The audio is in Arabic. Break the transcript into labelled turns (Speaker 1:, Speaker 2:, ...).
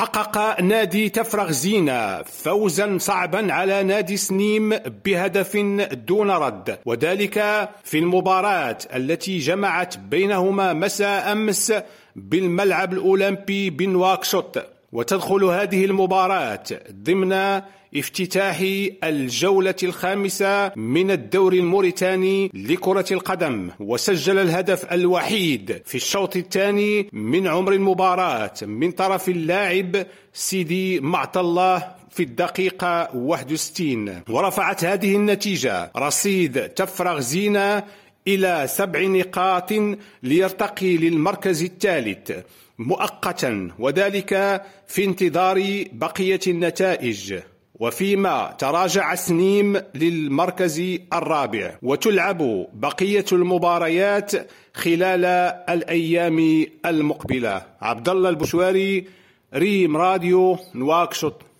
Speaker 1: حقق نادي تفرغ زينة فوزا صعبا على نادي سنيم بهدف دون رد، وذلك في المباراة التي جمعت بينهما مساء أمس بالملعب الأولمبي بنواكشوط. وتدخل هذه المباراة ضمن افتتاح الجولة الخامسة من الدوري الموريتاني لكرة القدم، وسجل الهدف الوحيد في الشوط الثاني من عمر المباراة من طرف اللاعب سيدي معطالله في الدقيقة 61، ورفعت هذه النتيجة رصيد تفرغ زينة إلى 7 نقاط ليرتقي للمركز الثالث مؤقتا، وذلك في انتظار بقية النتائج، وفيما تراجع سنيم للمركز الرابع. وتلعب بقية المباريات خلال الأيام المقبلة. عبد الله البشواري، ريم راديو، نواكشوط.